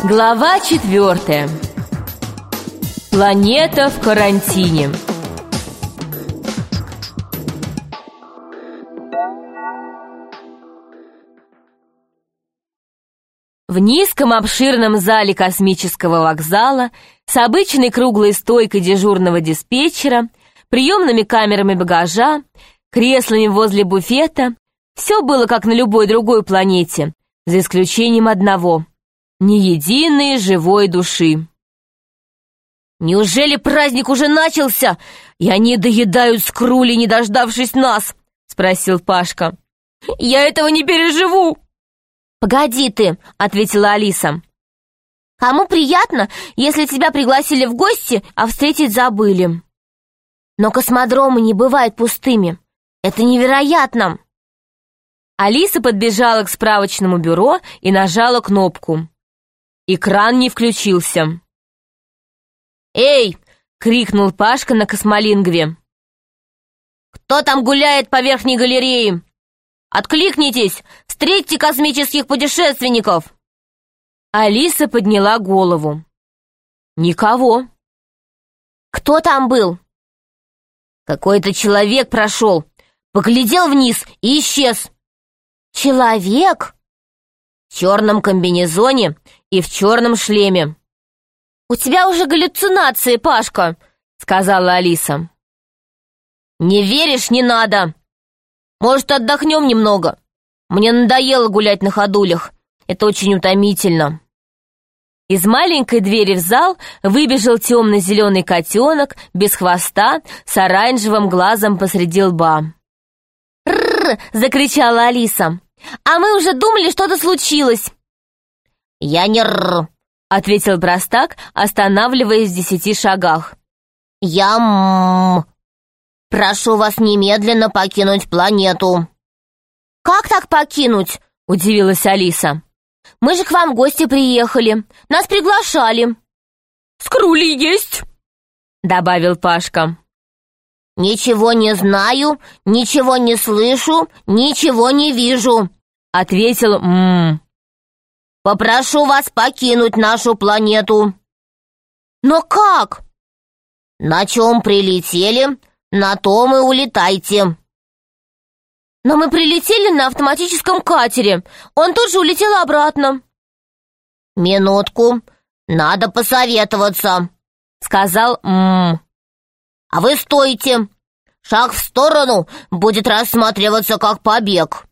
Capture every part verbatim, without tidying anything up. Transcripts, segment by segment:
Глава четвертая. Планета в карантине. В низком обширном зале космического вокзала с обычной круглой стойкой дежурного диспетчера, приемными камерами багажа, креслами возле буфета все было как на любой другой планете, за исключением одного — ни единой живой души. «Неужели праздник уже начался, и они доедают скрули, не дождавшись нас?» — спросил Пашка. «Я этого не переживу!» «Погоди ты», — ответила Алиса. «Кому приятно, если тебя пригласили в гости, а встретить забыли? Но космодромы не бывают пустыми. Это невероятно!» Алиса подбежала к справочному бюро и нажала кнопку. Экран не включился. «Эй!» — крикнул Пашка на космолингве. «Кто там гуляет по верхней галерее? Откликнитесь! Встретьте космических путешественников!» Алиса подняла голову. «Никого!» «Кто там был?» «Какой-то человек прошел, поглядел вниз и исчез». «Человек?» «В черном комбинезоне и в черном шлеме». «У тебя уже галлюцинации, Пашка», — сказала Алиса. «Не веришь, не надо. Может, отдохнем немного? Мне надоело гулять на ходулях. Это очень утомительно». Из маленькой двери в зал выбежал темно-зеленый котенок без хвоста с оранжевым глазом посреди лба. «Рррр!» — закричала Алиса. «А мы уже думали, что-то случилось». «Я не рррр», — ответил простак, останавливаясь в десяти шагах. «Я м прошу вас немедленно покинуть планету». «Как так покинуть?» — удивилась Алиса. «Мы же к вам в гости приехали. Нас приглашали». «Скрули есть», — добавил Пашка. «Ничего не знаю, ничего не слышу, ничего не вижу», — ответил М. «Попрошу вас покинуть нашу планету». «Но как?» «На чем прилетели, на том и улетайте». «Но мы прилетели на автоматическом катере. Он тут же улетел обратно». «Минутку, надо посоветоваться», — сказал М. «А вы стойте! Шаг в сторону будет рассматриваться как побег».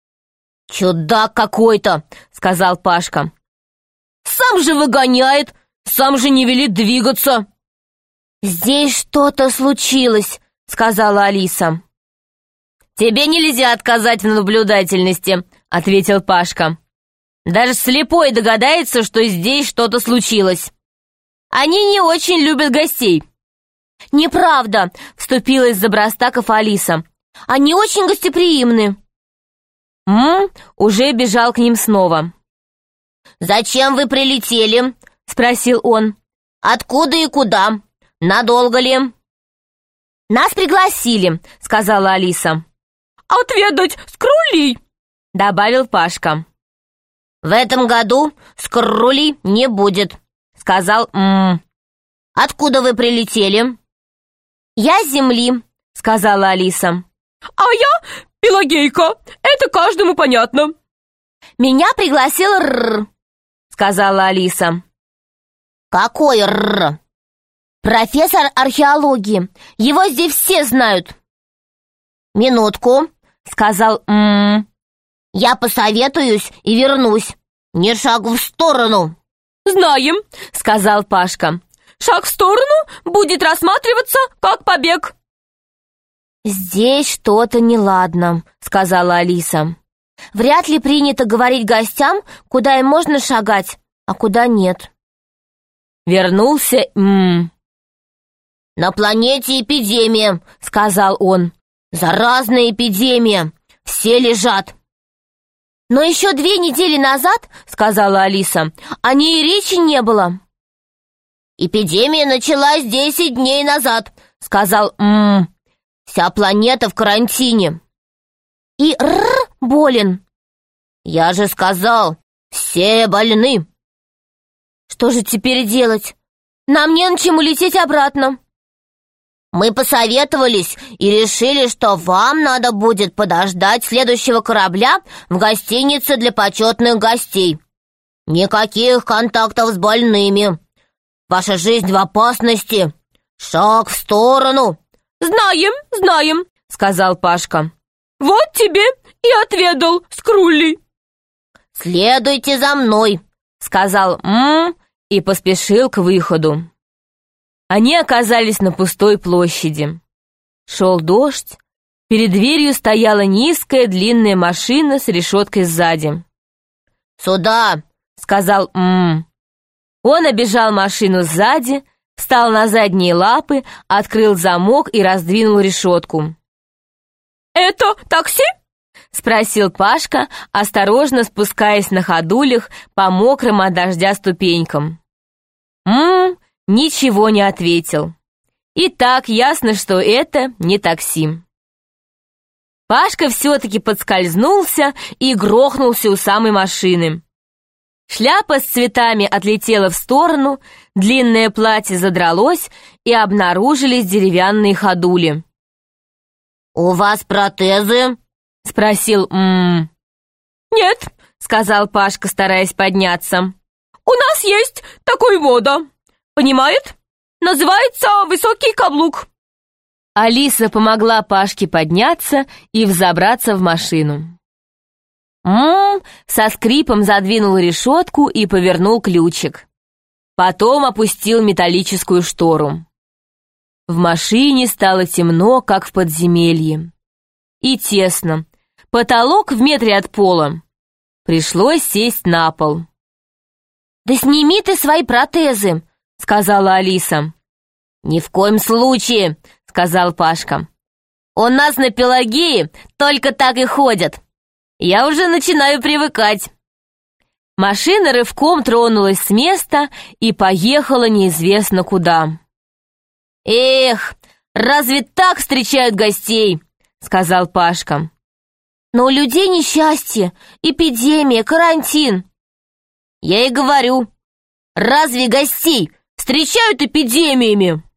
«Чудак какой-то!» — сказал Пашка. «Сам же выгоняет, сам же не велит двигаться». «Здесь что-то случилось», — сказала Алиса. «Тебе нельзя отказать в наблюдательности», — ответил Пашка. «Даже слепой догадается, что здесь что-то случилось. Они не очень любят гостей». «Неправда», — вступилась за Брастаков Алиса. «Они очень гостеприимны». М уже бежал к ним снова. «Зачем вы прилетели?» — спросил он. «Откуда и куда? Надолго ли?» «Нас пригласили», — сказала Алиса. «Отведать скрулей», — добавил Пашка. «В этом году скрулей не будет», — сказал М. «Откуда вы прилетели?» «Я с Земли», — сказала Алиса. «А я Пелагейка, это каждому понятно». «Меня пригласил Рррр», — сказала Алиса. «Какой Рррр?» «Профессор археологии. Его здесь все знают». «Минутку», — сказал М. «Я посоветуюсь и вернусь. Не шагу в сторону». «Знаем», — сказал Пашка. «Шаг в сторону будет рассматриваться как побег». «Здесь что-то неладно», — сказала Алиса. «Вряд ли принято говорить гостям, куда им можно шагать, а куда нет». Вернулся М. «На планете эпидемия», — сказал он. «Заразная эпидемия. Все лежат». «Но еще две недели назад, — сказала Алиса, — о ней и речи не было». «Эпидемия началась десять дней назад», — сказал М. «Вся планета в карантине». «И Р болен». «Я же сказал, все больны». Что же теперь делать? Нам не на чем улететь обратно. Мы посоветовались и решили, что вам надо будет подождать следующего корабля в гостинице для почетных гостей. Никаких контактов с больными. Ваша жизнь в опасности. Шаг в сторону. Знаем, знаем, сказал Пашка. Вот тебе и отведал Скрулли. Следуйте за мной, сказал М и поспешил к выходу. Они оказались на пустой площади. Шел дождь. Перед дверью стояла низкая длинная машина с решеткой сзади. «Сюда!» — сказал М. Он обежал машину сзади, встал на задние лапы, открыл замок и раздвинул решетку. «Это такси?» — спросил Пашка, осторожно спускаясь на ходулях по мокрым от дождя ступенькам. М ничего не ответил. И так ясно, что это не такси. Пашка все-таки подскользнулся и грохнулся у самой машины. Шляпа с цветами отлетела в сторону, длинное платье задралось, и обнаружились деревянные ходули. «У вас протезы?» — спросил М. «Нет», — сказал Пашка, стараясь подняться. «У нас есть такой мода. Понимает? Называется высокий каблук». Алиса помогла Пашке подняться и взобраться в машину. М со скрипом задвинул решетку и повернул ключик. Потом опустил металлическую штору. В машине стало темно, как в подземелье. И тесно. Потолок в метре от пола. Пришлось сесть на пол. «Да сними ты свои протезы», — сказала Алиса. «Ни в коем случае», — сказал Пашка. «У нас на Пелагее только так и ходят. Я уже начинаю привыкать». Машина рывком тронулась с места и поехала неизвестно куда. «Эх, разве так встречают гостей?» — сказал Пашка. «Но у людей несчастье, эпидемия, карантин». «Я и говорю, разве гостей встречают эпидемиями?»